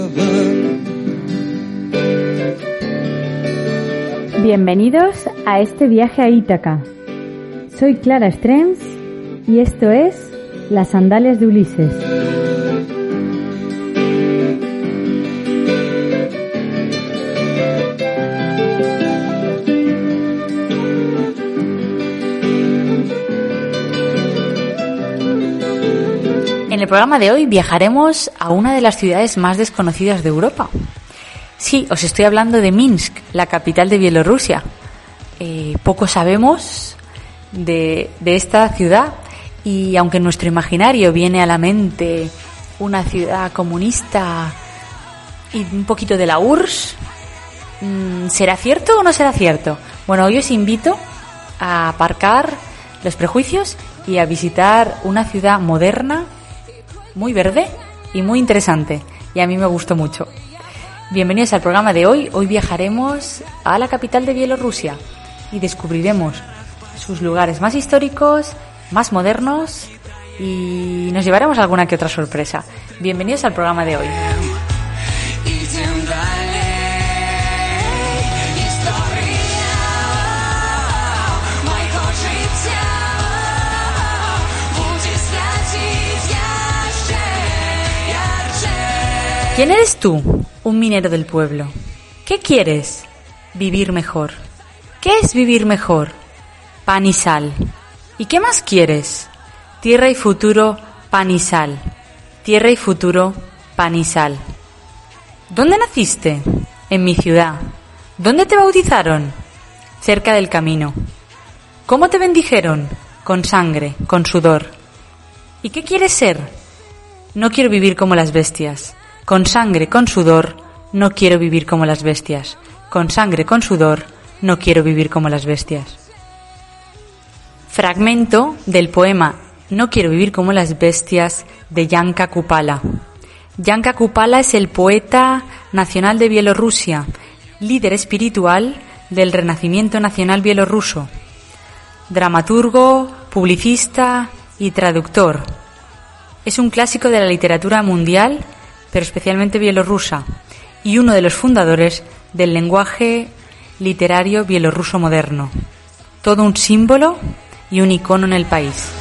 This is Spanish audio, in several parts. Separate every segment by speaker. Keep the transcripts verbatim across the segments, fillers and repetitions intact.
Speaker 1: Bienvenidos a este viaje a Ítaca. Soy Clara Strems y esto es Las Sandalias de Ulises.
Speaker 2: En el programa de hoy viajaremos a una de las ciudades más desconocidas de Europa. Sí, os estoy hablando de Minsk, la capital de Bielorrusia. Eh, poco sabemos de, de esta ciudad y aunque en nuestro imaginario viene a la mente una ciudad comunista y un poquito de la U R S S, ¿será cierto o no será cierto? Bueno, hoy os invito a aparcar los prejuicios y a visitar una ciudad moderna, muy verde y muy interesante, y a mí me gustó mucho. Bienvenidos al programa de hoy. Hoy viajaremos a la capital de Bielorrusia y descubriremos sus lugares más históricos, más modernos y nos llevaremos alguna que otra sorpresa. Bienvenidos al programa de hoy. ¿Quién eres tú? Un minero del pueblo. ¿Qué quieres? Vivir mejor. ¿Qué es vivir mejor? Pan y sal. ¿Y qué más quieres? Tierra y futuro, pan y sal. Tierra y futuro, pan y sal. ¿Dónde naciste? En mi ciudad. ¿Dónde te bautizaron? Cerca del camino. ¿Cómo te bendijeron? Con sangre, con sudor. ¿Y qué quieres ser? No quiero vivir como las bestias. Con sangre, con sudor, no quiero vivir como las bestias. Con sangre, con sudor, no quiero vivir como las bestias. Fragmento del poema No quiero vivir como las bestias de Janka Kupala. Janka Kupala es el poeta nacional de Bielorrusia, líder espiritual del renacimiento nacional bielorruso, dramaturgo, publicista y traductor. Es un clásico de la literatura mundial, pero especialmente bielorrusa, y uno de los fundadores del lenguaje literario bielorruso moderno. Todo un símbolo y un icono en el país.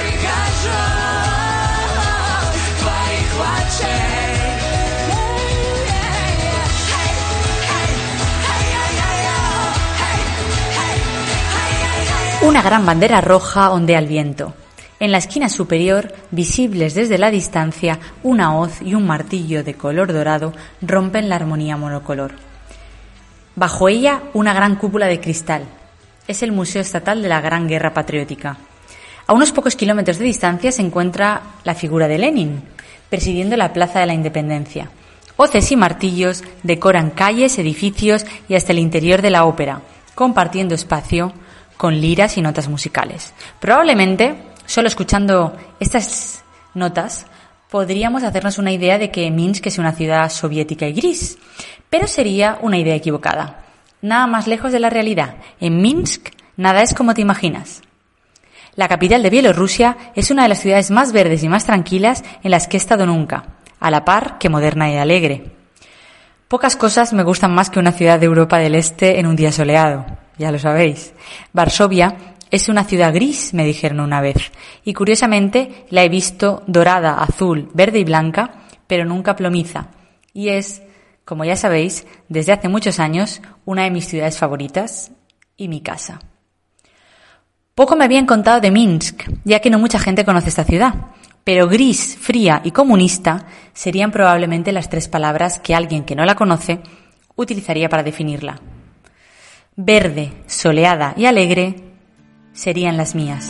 Speaker 2: Una gran bandera roja ondea al viento. En la esquina superior, visibles desde la distancia, una hoz y un martillo de color dorado rompen la armonía monocolor. Bajo ella, una gran cúpula de cristal. Es el Museo Estatal de la Gran Guerra Patriótica. A unos pocos kilómetros de distancia se encuentra la figura de Lenin, presidiendo la Plaza de la Independencia. Hoces y martillos decoran calles, edificios y hasta el interior de la ópera, compartiendo espacio con liras y notas musicales. Probablemente, solo escuchando estas notas, podríamos hacernos una idea de que Minsk es una ciudad soviética y gris, pero sería una idea equivocada. Nada más lejos de la realidad. En Minsk, nada es como te imaginas. La capital de Bielorrusia es una de las ciudades más verdes y más tranquilas en las que he estado nunca, a la par que moderna y alegre. Pocas cosas me gustan más que una ciudad de Europa del Este en un día soleado, ya lo sabéis. Varsovia es una ciudad gris, me dijeron una vez, y curiosamente la he visto dorada, azul, verde y blanca, pero nunca plomiza. Y es, como ya sabéis, desde hace muchos años, una de mis ciudades favoritas y mi casa. Poco me habían contado de Minsk, ya que no mucha gente conoce esta ciudad, pero gris, fría y comunista serían probablemente las tres palabras que alguien que no la conoce utilizaría para definirla. Verde, soleada y alegre serían las mías.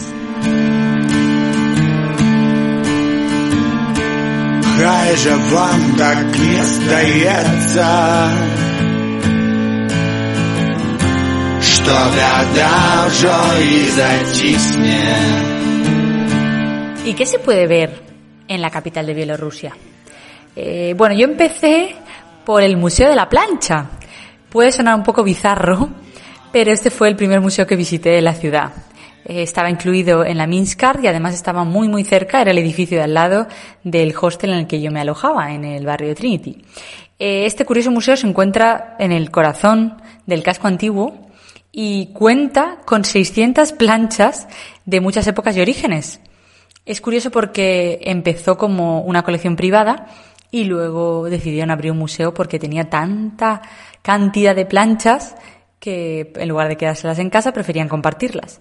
Speaker 3: Хай же вам так не сдается, что беда уже и затихне.
Speaker 2: ¿Y qué se puede ver en la capital de Bielorrusia? Eh, bueno, yo empecé por el Museo de la Plancha. Puede sonar un poco bizarro, pero este fue el primer museo que visité de la ciudad. eh, estaba incluido en la Minskart y además estaba muy muy cerca, era el edificio de al lado del hostel en el que yo me alojaba, en el barrio de Trinity. Eh, este curioso museo se encuentra en el corazón del casco antiguo y cuenta con seiscientas planchas de muchas épocas y orígenes. Es curioso porque empezó como una colección privada y luego decidieron abrir un museo porque tenía tanta cantidad de planchas que en lugar de quedárselas en casa preferían compartirlas.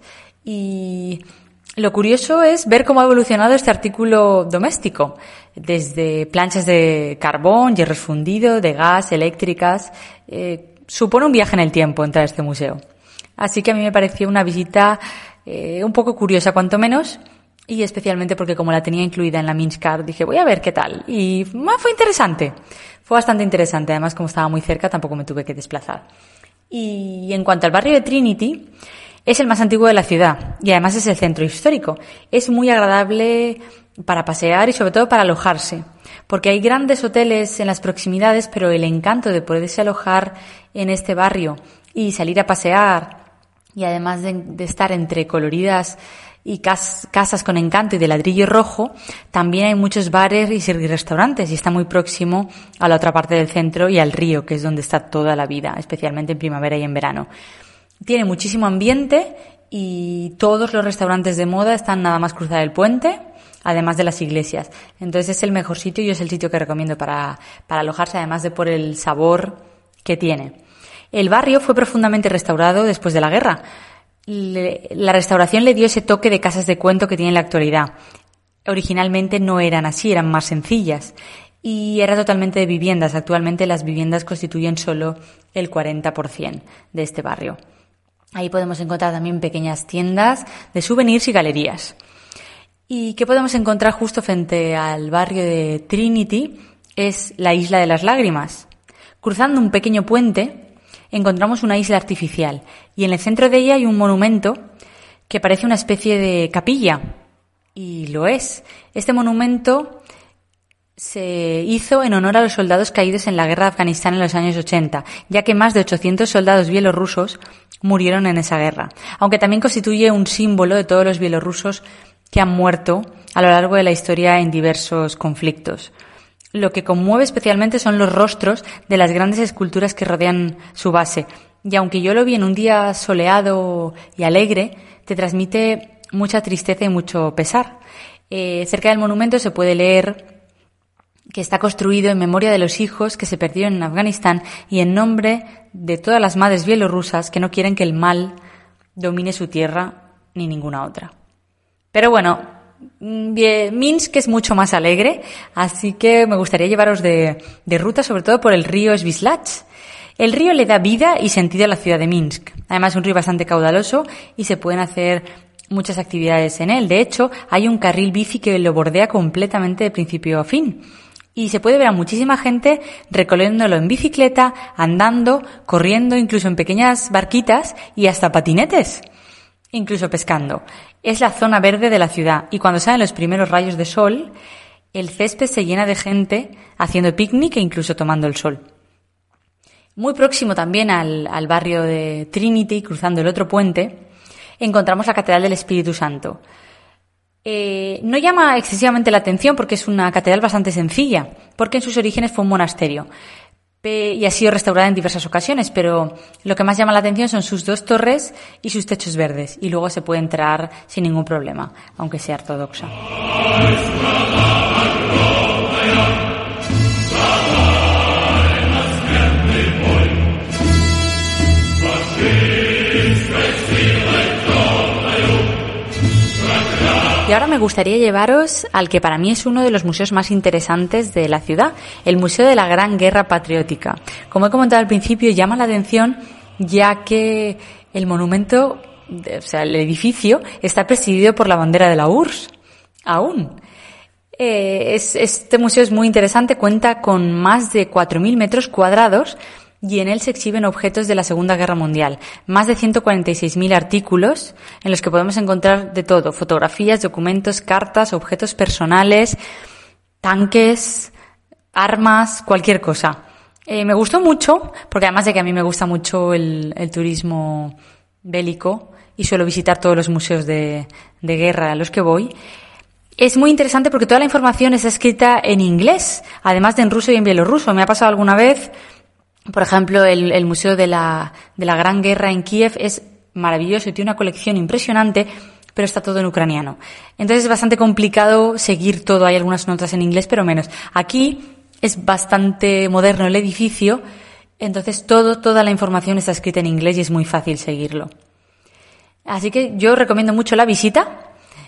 Speaker 2: Y lo curioso es ver cómo ha evolucionado este artículo doméstico, desde planchas de carbón, hierro fundido, de gas, eléctricas. Eh, supone un viaje en el tiempo entrar a este museo. Así que a mí me pareció una visita eh, un poco curiosa, cuanto menos, y especialmente porque como la tenía incluida en la Minskart, dije, voy a ver qué tal. Y ah, fue interesante, fue bastante interesante. Además, como estaba muy cerca, tampoco me tuve que desplazar. Y en cuanto al barrio de Trinity, es el más antiguo de la ciudad y además es el centro histórico. Es muy agradable para pasear y sobre todo para alojarse, porque hay grandes hoteles en las proximidades, pero el encanto de poderse alojar en este barrio y salir a pasear y además de, de estar entre coloridas y cas, casas con encanto y de ladrillo rojo, también hay muchos bares y restaurantes y está muy próximo a la otra parte del centro y al río, que es donde está toda la vida, especialmente en primavera y en verano. Tiene muchísimo ambiente y todos los restaurantes de moda están nada más cruzar el puente, además de las iglesias. Entonces es el mejor sitio y es el sitio que recomiendo para, para alojarse, además de por el sabor que tiene. El barrio fue profundamente restaurado después de la guerra. Le, la restauración le dio ese toque de casas de cuento que tiene en la actualidad. Originalmente no eran así, eran más sencillas. Y era totalmente de viviendas. Actualmente las viviendas constituyen solo el cuarenta por ciento de este barrio. Ahí podemos encontrar también pequeñas tiendas de souvenirs y galerías. ¿Y qué podemos encontrar justo frente al barrio de Trinity? Es la Isla de las Lágrimas. Cruzando un pequeño puente encontramos una isla artificial y en el centro de ella hay un monumento que parece una especie de capilla. Y lo es. Este monumento se hizo en honor a los soldados caídos en la guerra de Afganistán en los años ochenta, ya que más de ochocientos soldados bielorrusos murieron en esa guerra, aunque también constituye un símbolo de todos los bielorrusos que han muerto a lo largo de la historia en diversos conflictos. Lo que conmueve especialmente son los rostros de las grandes esculturas que rodean su base, y aunque yo lo vi en un día soleado y alegre, te transmite mucha tristeza y mucho pesar. Eh, cerca del monumento se puede leer que está construido en memoria de los hijos que se perdieron en Afganistán y en nombre de todas las madres bielorrusas que no quieren que el mal domine su tierra ni ninguna otra. Pero bueno, Minsk es mucho más alegre, así que me gustaría llevaros de, de ruta, sobre todo por el río Svislach. El río le da vida y sentido a la ciudad de Minsk. Además es un río bastante caudaloso y se pueden hacer muchas actividades en él. De hecho, hay un carril bici que lo bordea completamente de principio a fin. Y se puede ver a muchísima gente recorriéndolo en bicicleta, andando, corriendo, incluso en pequeñas barquitas y hasta patinetes, incluso pescando. Es la zona verde de la ciudad y cuando salen los primeros rayos de sol, el césped se llena de gente haciendo picnic e incluso tomando el sol. Muy próximo también al, al barrio de Trinity, cruzando el otro puente, encontramos la Catedral del Espíritu Santo. Eh, no llama excesivamente la atención porque es una catedral bastante sencilla, porque en sus orígenes fue un monasterio y ha sido restaurada en diversas ocasiones, pero lo que más llama la atención son sus dos torres y sus techos verdes, y luego se puede entrar sin ningún problema, aunque sea ortodoxa. Y ahora me gustaría llevaros al que para mí es uno de los museos más interesantes de la ciudad, el Museo de la Gran Guerra Patriótica. Como he comentado al principio, llama la atención ya que el monumento, o sea, el edificio, está presidido por la bandera de la U R S S, aún. Eh, es, este museo es muy interesante, cuenta con más de cuatro mil metros cuadrados y en él se exhiben objetos de la Segunda Guerra Mundial, más de ciento cuarenta y seis mil artículos en los que podemos encontrar de todo, fotografías, documentos, cartas, objetos personales, tanques, armas, cualquier cosa. Eh, me gustó mucho, porque además de que a mí me gusta mucho el, el turismo bélico y suelo visitar todos los museos de, de guerra a los que voy. Es muy interesante porque toda la información está escrita en inglés, además de en ruso y en bielorruso. Me ha pasado alguna vez, por ejemplo, el, el Museo de la, de la Gran Guerra en Kiev es maravilloso y tiene una colección impresionante, pero está todo en ucraniano. Entonces es bastante complicado seguir todo. Hay algunas notas en inglés, pero menos. Aquí es bastante moderno el edificio, entonces todo, toda la información está escrita en inglés y es muy fácil seguirlo. Así que yo recomiendo mucho la visita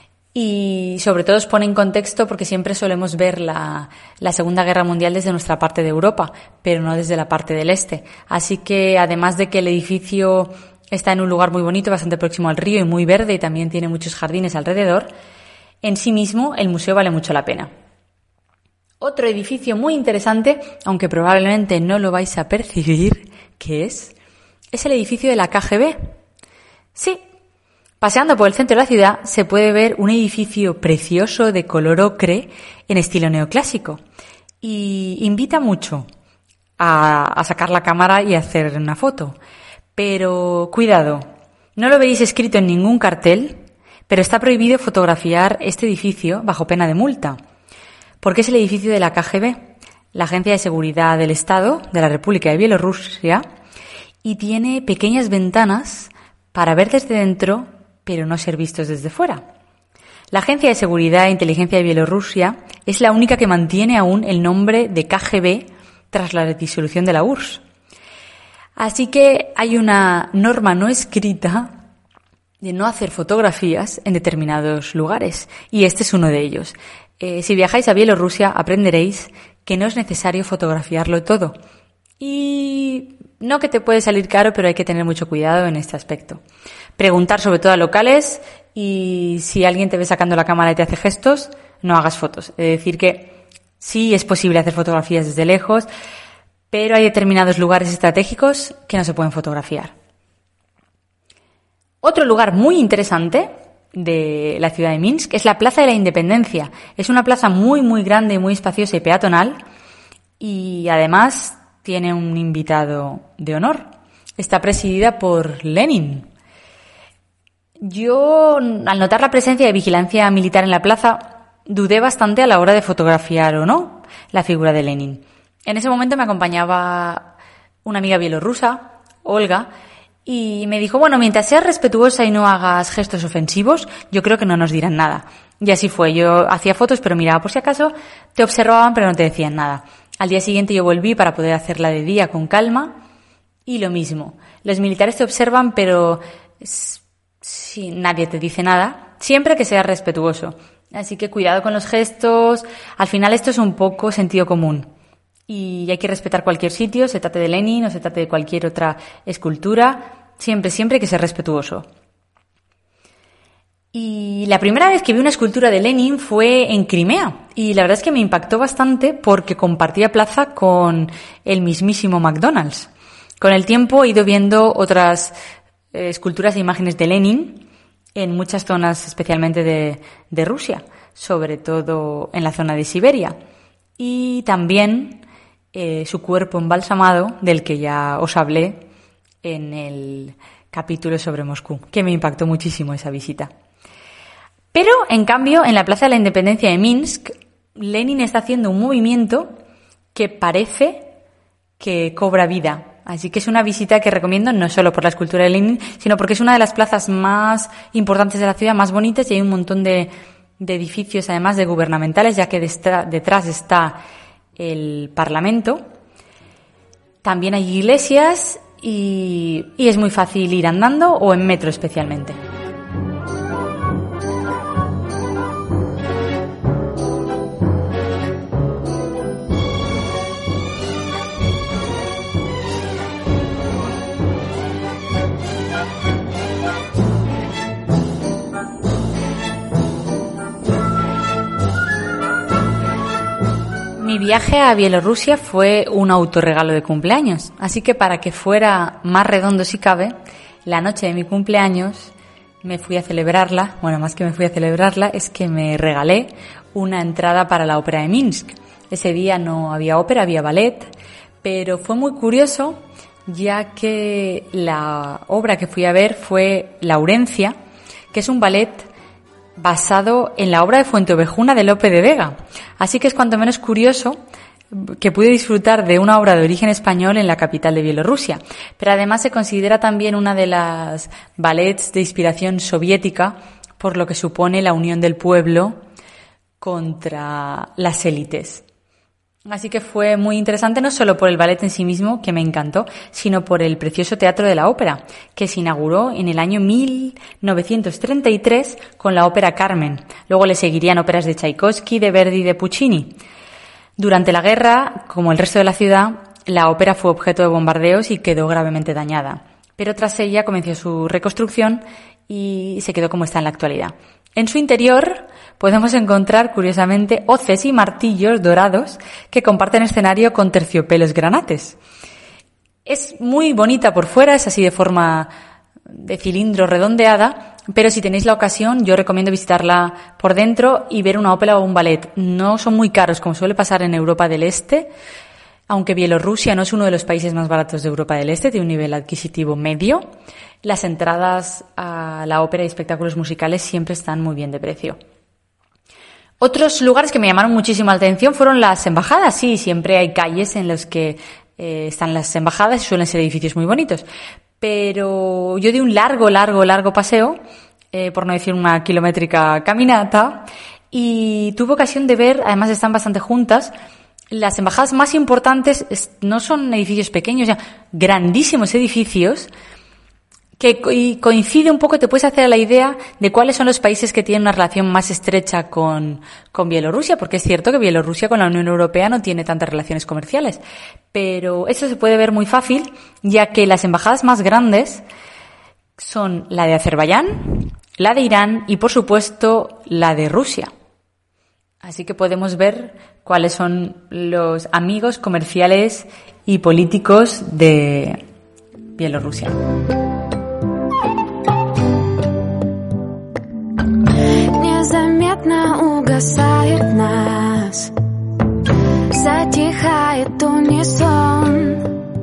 Speaker 2: y sobre todo os pone en contexto porque siempre solemos ver la, la Segunda Guerra Mundial desde nuestra parte de Europa, pero no desde la parte del este. Así que además de que el edificio está en un lugar muy bonito, bastante próximo al río y muy verde y también tiene muchos jardines alrededor, en sí mismo el museo vale mucho la pena. Otro edificio muy interesante, aunque probablemente no lo vais a percibir, ¿qué es? Es el edificio de la K G B. Sí, paseando por el centro de la ciudad se puede ver un edificio precioso de color ocre en estilo neoclásico y invita mucho a, a sacar la cámara y hacer una foto. Pero cuidado, no lo veréis escrito en ningún cartel, pero está prohibido fotografiar este edificio bajo pena de multa. Porque es el edificio de la K G B, la Agencia de Seguridad del Estado de la República de Bielorrusia, y tiene pequeñas ventanas para ver desde dentro, pero no ser vistos desde fuera. La Agencia de Seguridad e Inteligencia de Bielorrusia es la única que mantiene aún el nombre de K G B tras la disolución de la U R S S. Así que hay una norma no escrita de no hacer fotografías en determinados lugares, y este es uno de ellos. Eh, si viajáis a Bielorrusia aprenderéis que no es necesario fotografiarlo todo. Y no que te puede salir caro, pero hay que tener mucho cuidado en este aspecto. Preguntar sobre todo a locales y si alguien te ve sacando la cámara y te hace gestos, no hagas fotos. Es decir que sí es posible hacer fotografías desde lejos, pero hay determinados lugares estratégicos que no se pueden fotografiar. Otro lugar muy interesante de la ciudad de Minsk es la Plaza de la Independencia. Es una plaza muy, muy grande, muy espaciosa y peatonal y además tiene un invitado de honor. Está presidida por Lenin. Yo, al notar la presencia de vigilancia militar en la plaza, dudé bastante a la hora de fotografiar o no la figura de Lenin. En ese momento me acompañaba una amiga bielorrusa, Olga, y me dijo, bueno, mientras seas respetuosa y no hagas gestos ofensivos, yo creo que no nos dirán nada. Y así fue. Yo hacía fotos, pero miraba por si acaso, te observaban, pero no te decían nada. Al día siguiente yo volví para poder hacerla de día con calma, y lo mismo. Los militares te observan, pero si nadie te dice nada, siempre que seas respetuoso. Así que cuidado con los gestos. Al final esto es un poco sentido común. Y hay que respetar cualquier sitio, se trate de Lenin o se trate de cualquier otra escultura, siempre, siempre hay que ser respetuoso. Y la primera vez que vi una escultura de Lenin fue en Crimea, y la verdad es que me impactó bastante porque compartía plaza con el mismísimo McDonald's. Con el tiempo he ido viendo otras eh, esculturas e imágenes de Lenin en muchas zonas, especialmente de, de Rusia, sobre todo en la zona de Siberia. Y también Eh, su cuerpo embalsamado, del que ya os hablé en el capítulo sobre Moscú, que me impactó muchísimo esa visita. Pero, en cambio, en la Plaza de la Independencia de Minsk, Lenin está haciendo un movimiento que parece que cobra vida. Así que es una visita que recomiendo no solo por la escultura de Lenin, sino porque es una de las plazas más importantes de la ciudad, más bonitas, y hay un montón de, de edificios, además de gubernamentales, ya que detrás está el Parlamento. También hay iglesias y, y es muy fácil ir andando o en metro especialmente. Mi viaje a Bielorrusia fue un autorregalo de cumpleaños, así que para que fuera más redondo si cabe, la noche de mi cumpleaños me fui a celebrarla, bueno, más que me fui a celebrarla, es que me regalé una entrada para la ópera de Minsk. Ese día no había ópera, había ballet, pero fue muy curioso ya que la obra que fui a ver fue Laurencia, que es un ballet basado en la obra de Fuenteovejuna de Lope de Vega. Así que es cuanto menos curioso que pude disfrutar de una obra de origen español en la capital de Bielorrusia. Pero además se considera también una de las ballets de inspiración soviética, por lo que supone la unión del pueblo contra las élites. Así que fue muy interesante, no solo por el ballet en sí mismo, que me encantó, sino por el precioso Teatro de la Ópera, que se inauguró en el año mil novecientos treinta y tres con la ópera Carmen. Luego le seguirían óperas de Tchaikovsky, de Verdi y de Puccini. Durante la guerra, como el resto de la ciudad, la ópera fue objeto de bombardeos y quedó gravemente dañada. Pero tras ella comenzó su reconstrucción y se quedó como está en la actualidad. En su interior podemos encontrar, curiosamente, hoces y martillos dorados que comparten escenario con terciopelos granates. Es muy bonita por fuera, es así de forma de cilindro redondeada, pero si tenéis la ocasión yo recomiendo visitarla por dentro y ver una ópera o un ballet. No son muy caros, como suele pasar en Europa del Este, aunque Bielorrusia no es uno de los países más baratos de Europa del Este, tiene un nivel adquisitivo medio. Las entradas a la ópera y espectáculos musicales siempre están muy bien de precio. Otros lugares que me llamaron muchísimo la atención fueron las embajadas. Sí, siempre hay calles en las que eh, están las embajadas y suelen ser edificios muy bonitos. Pero yo di un largo, largo, largo paseo, eh, por no decir una kilométrica caminata, y tuve ocasión de ver, además están bastante juntas, las embajadas más importantes. No son edificios pequeños, ya grandísimos edificios, que coincide un poco, te puedes hacer la idea de cuáles son los países que tienen una relación más estrecha con, con Bielorrusia, porque es cierto que Bielorrusia con la Unión Europea no tiene tantas relaciones comerciales, pero eso se puede ver muy fácil, ya que las embajadas más grandes son la de Azerbaiyán, la de Irán y, por supuesto, la de Rusia. Así que podemos ver cuáles son los amigos comerciales y políticos de Bielorrusia.
Speaker 4: Угасает нас, затихает унисон.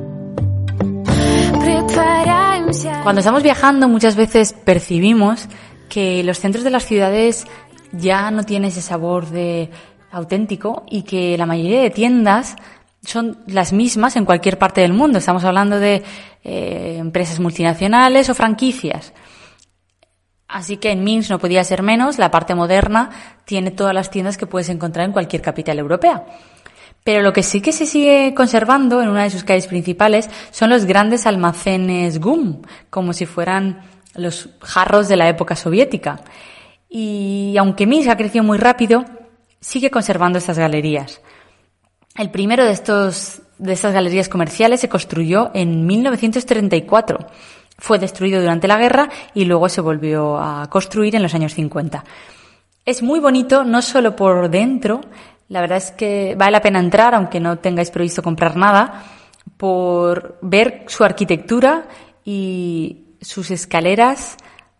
Speaker 4: Притворяемся.
Speaker 2: Cuando estamos viajando muchas veces percibimos que los centros de las ciudades ya no tienen ese sabor de auténtico y que la mayoría de tiendas son las mismas en cualquier parte del mundo. Estamos hablando de eh, empresas multinacionales o franquicias. Así que en Minsk no podía ser menos, la parte moderna tiene todas las tiendas que puedes encontrar en cualquier capital europea. Pero lo que sí que se sigue conservando en una de sus calles principales son los grandes almacenes G U M, como si fueran los jarros de la época soviética. Y aunque Minsk ha crecido muy rápido, sigue conservando estas galerías. El primero de estos de estas galerías comerciales se construyó en mil novecientos treinta y cuatro. Fue destruido durante la guerra y luego se volvió a construir en los años cincuenta. Es muy bonito, no solo por dentro, la verdad es que vale la pena entrar, aunque no tengáis previsto comprar nada, por ver su arquitectura y sus escaleras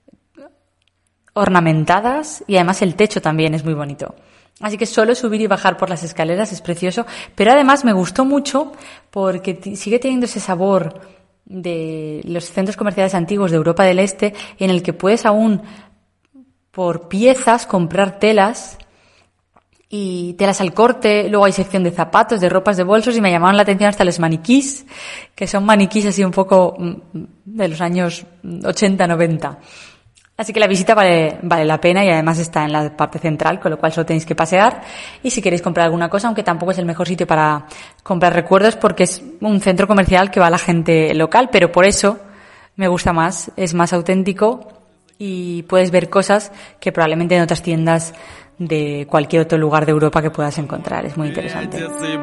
Speaker 2: ornamentadas, y además el techo también es muy bonito. Así que solo subir y bajar por las escaleras es precioso, pero además me gustó mucho porque t- sigue teniendo ese sabor de los centros comerciales antiguos de Europa del Este, en el que puedes aún por piezas comprar telas y telas al corte. Luego hay sección de zapatos, de ropas, de bolsos, y me llamaron la atención hasta los maniquís, que son maniquís así un poco de los años ochenta noventa. Así que la visita vale, vale la pena, y además está en la parte central, con lo cual solo tenéis que pasear. Y si queréis comprar alguna cosa, aunque tampoco es el mejor sitio para comprar recuerdos, porque es un centro comercial que va a la gente local, pero por eso me gusta más, es más auténtico y puedes ver cosas que probablemente en otras tiendas de cualquier otro lugar de Europa que puedas encontrar. Es muy interesante.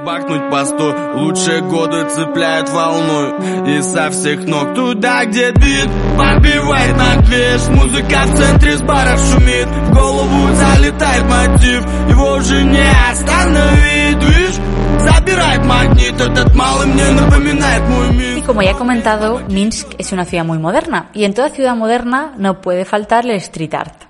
Speaker 2: Y como ya he comentado, Minsk es una ciudad muy moderna, y en toda ciudad moderna no puede faltar el street art.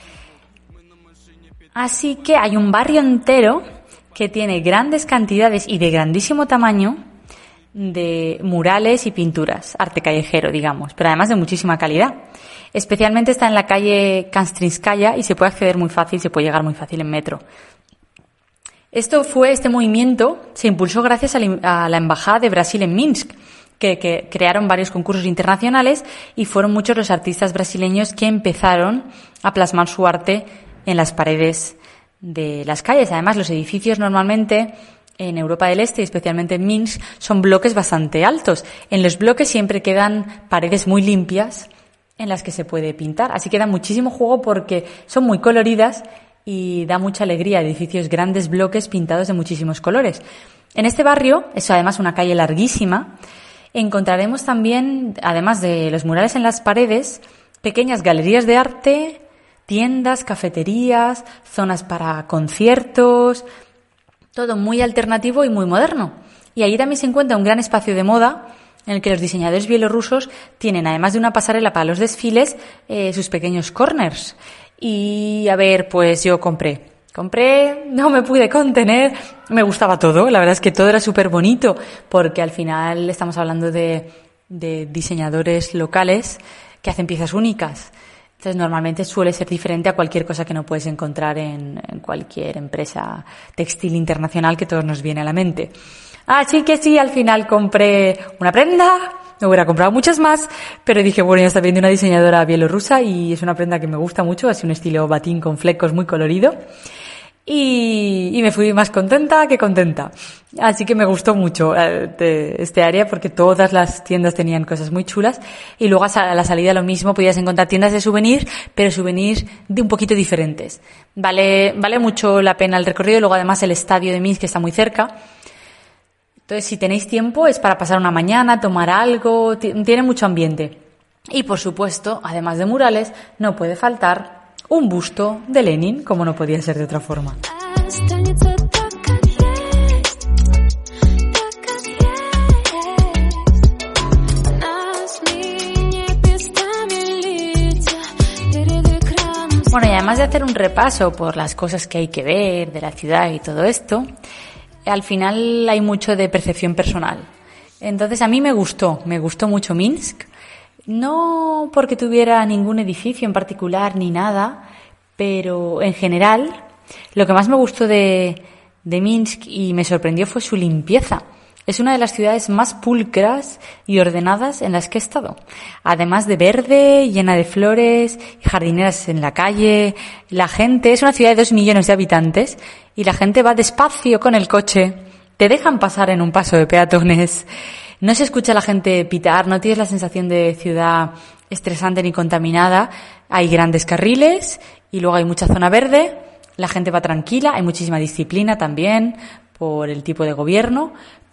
Speaker 2: Así que hay un barrio entero que tiene grandes cantidades y de grandísimo tamaño de murales y pinturas, arte callejero, digamos, pero además de muchísima calidad. Especialmente está en la calle Kastrinskaya y se puede acceder muy fácil, se puede llegar muy fácil en metro. Esto fue, este movimiento se impulsó gracias a la, a la Embajada de Brasil en Minsk, que, que crearon varios concursos internacionales y fueron muchos los artistas brasileños que empezaron a plasmar su arte en las paredes de las calles. Además, los edificios normalmente en Europa del Este, y especialmente en Minsk, son bloques bastante altos. En los bloques siempre quedan paredes muy limpias en las que se puede pintar. Así que da muchísimo juego porque son muy coloridas y da mucha alegría. Edificios grandes, bloques pintados de muchísimos colores. En este barrio, es además una calle larguísima, encontraremos también, además de los murales en las paredes, pequeñas galerías de arte, tiendas, cafeterías, zonas para conciertos, todo muy alternativo y muy moderno. Y allí también se encuentra un gran espacio de moda en el que los diseñadores bielorrusos tienen, además de una pasarela para los desfiles, eh, sus pequeños corners. Y a ver, pues yo compré. Compré, no me pude contener, me gustaba todo, la verdad es que todo era súper bonito, porque al final estamos hablando de, de diseñadores locales que hacen piezas únicas. Entonces normalmente suele ser diferente a cualquier cosa que no puedes encontrar en, en cualquier empresa textil internacional que todos nos viene a la mente. Así que sí, al final compré una prenda, me hubiera comprado muchas más, pero dije, bueno, ya está viendo una diseñadora bielorrusa y es una prenda que me gusta mucho, así un estilo batín con flecos muy colorido. Y, y me fui más contenta que contenta. Así que me gustó mucho eh, este área porque todas las tiendas tenían cosas muy chulas. Y luego a la salida lo mismo, podías encontrar tiendas de souvenirs, pero souvenirs de un poquito diferentes. Vale, vale mucho la pena el recorrido. Luego además el estadio de Minsk está muy cerca. Entonces si tenéis tiempo es para pasar una mañana, tomar algo, t- tiene mucho ambiente. Y por supuesto, además de murales, no puede faltar un busto de Lenin, como no podía ser de otra forma. Bueno, y además de hacer un repaso por las cosas que hay que ver de la ciudad y todo esto, al final hay mucho de percepción personal. Entonces a mí me gustó, me gustó mucho Minsk. No porque tuviera ningún edificio en particular ni nada, pero en general lo que más me gustó de, de Minsk y me sorprendió fue su limpieza. Es una de las ciudades más pulcras y ordenadas en las que he estado. Además de verde, llena de flores, jardineras en la calle, la gente, es una ciudad de dos millones de habitantes y la gente va despacio con el coche, te dejan pasar en un paso de peatones. No se escucha a la gente pitar, no tienes la sensación de ciudad estresante ni contaminada. Hay grandes carriles y luego hay mucha zona verde. La gente va tranquila, hay muchísima disciplina también por el tipo de gobierno,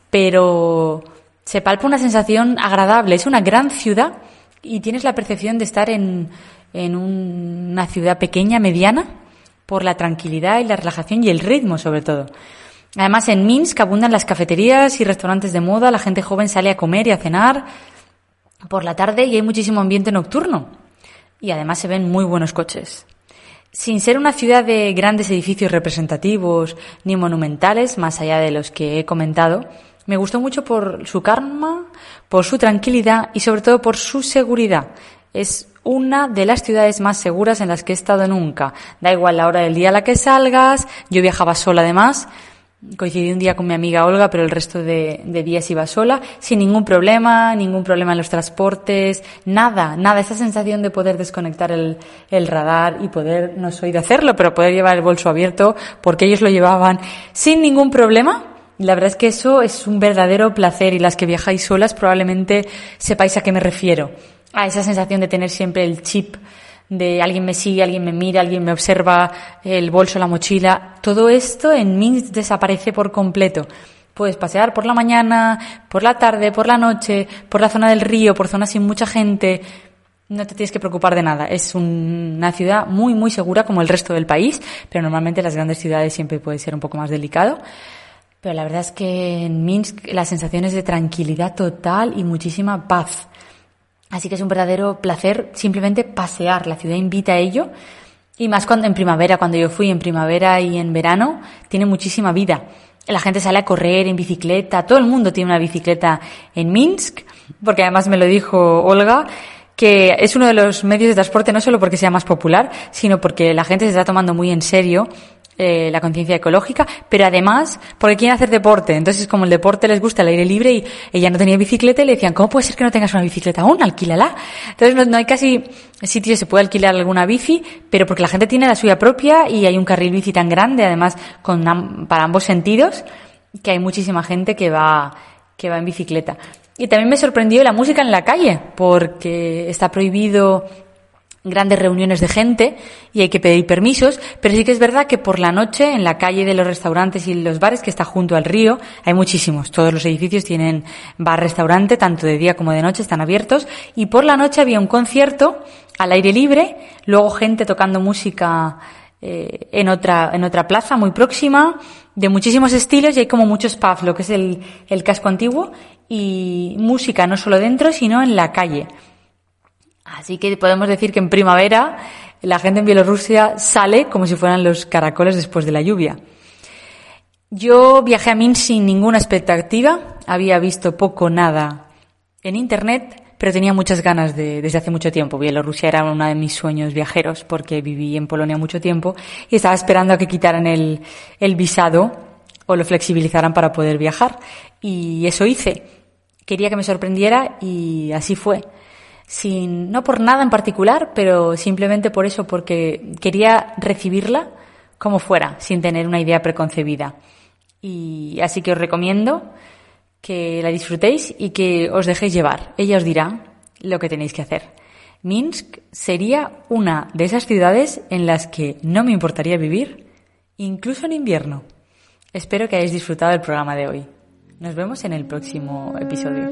Speaker 2: pero se palpa una sensación agradable. Es una gran ciudad y tienes la percepción de estar en, en un, una ciudad pequeña, mediana, por la tranquilidad y la relajación y el ritmo sobre todo. Además, en Minsk abundan las cafeterías y restaurantes de moda, la gente joven sale a comer y a cenar por la tarde y hay muchísimo ambiente nocturno. Y además se ven muy buenos coches. Sin ser una ciudad de grandes edificios representativos ni monumentales, más allá de los que he comentado, me gustó mucho por su calma, por su tranquilidad y sobre todo por su seguridad. Es una de las ciudades más seguras en las que he estado nunca. Da igual la hora del día a la que salgas, yo viajaba sola además. Coincidí un día con mi amiga Olga, pero el resto de, de días iba sola, sin ningún problema, ningún problema en los transportes, nada, nada. Esa sensación de poder desconectar el, el radar y poder, no soy de hacerlo, pero poder llevar el bolso abierto, porque ellos lo llevaban sin ningún problema. La verdad es que eso es un verdadero placer y las que viajáis solas probablemente sepáis a qué me refiero. A esa sensación de tener siempre el chip de alguien me sigue, alguien me mira, alguien me observa, el bolso, la mochila. Todo esto en Minsk desaparece por completo. Puedes pasear por la mañana, por la tarde, por la noche, por la zona del río, por zonas sin mucha gente. No te tienes que preocupar de nada. Es un, una ciudad muy, muy segura como el resto del país, pero normalmente las grandes ciudades siempre puede ser un poco más delicado. Pero la verdad es que en Minsk la sensación es de tranquilidad total y muchísima paz. Así que es un verdadero placer simplemente pasear. La ciudad invita a ello. Y más cuando en primavera, cuando yo fui en primavera y en verano, tiene muchísima vida. La gente sale a correr en bicicleta, todo el mundo tiene una bicicleta en Minsk, porque además me lo dijo Olga, que es uno de los medios de transporte no solo porque sea más popular, sino porque la gente se está tomando muy en serio eh, la conciencia ecológica, pero además porque quieren hacer deporte. Entonces, como el deporte les gusta, el aire libre, y ella no tenía bicicleta, y le decían, ¿cómo puede ser que no tengas una bicicleta aún? Alquílala. Entonces, no, no hay casi sitios, se puede alquilar alguna bici, pero porque la gente tiene la suya propia y hay un carril bici tan grande, además, con para ambos sentidos, que hay muchísima gente que va, que va en bicicleta. Y también me sorprendió la música en la calle, porque está prohibido grandes reuniones de gente y hay que pedir permisos, pero sí que es verdad que por la noche en la calle de los restaurantes y los bares, que está junto al río, hay muchísimos. Todos los edificios tienen bar-restaurante, tanto de día como de noche, están abiertos, y por la noche había un concierto al aire libre, luego gente tocando música eh, en otra en otra plaza muy próxima, de muchísimos estilos, y hay como muchos pubs, lo que es el, el casco antiguo, y música no solo dentro, sino en la calle. Así que podemos decir que en primavera la gente en Bielorrusia sale como si fueran los caracoles después de la lluvia. Yo viajé a Minsk sin ninguna expectativa, había visto poco nada en internet, pero tenía muchas ganas de, desde hace mucho tiempo. Bielorrusia era uno de mis sueños viajeros porque viví en Polonia mucho tiempo y estaba esperando a que quitaran el, el visado o lo flexibilizaran para poder viajar. Y eso hice. Quería que me sorprendiera y así fue. Sin, no por nada en particular, pero simplemente por eso, porque quería recibirla como fuera, sin tener una idea preconcebida. Y así que os recomiendo que la disfrutéis y que os dejéis llevar. Ella os dirá lo que tenéis que hacer. Minsk sería una de esas ciudades en las que no me importaría vivir, incluso en invierno. Espero que hayáis disfrutado del programa de hoy. Nos vemos en el próximo episodio.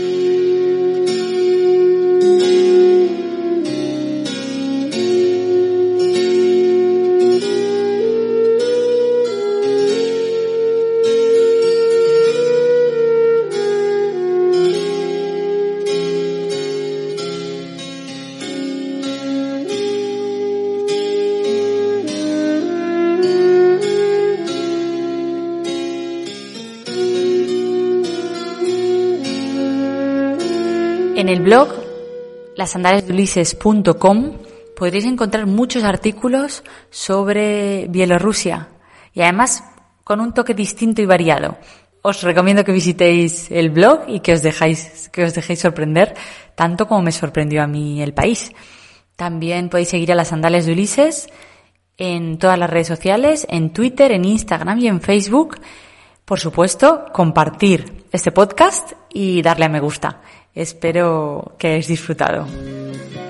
Speaker 2: En el blog las sandalias de ulises punto com podréis encontrar muchos artículos sobre Bielorrusia y además con un toque distinto y variado. Os recomiendo que visitéis el blog y que os dejáis, que os dejéis sorprender tanto como me sorprendió a mí el país. También podéis seguir a las Sandalias de Ulises en todas las redes sociales, en Twitter, en Instagram y en Facebook. Por supuesto, compartir este podcast y darle a me gusta. Espero que hayáis disfrutado.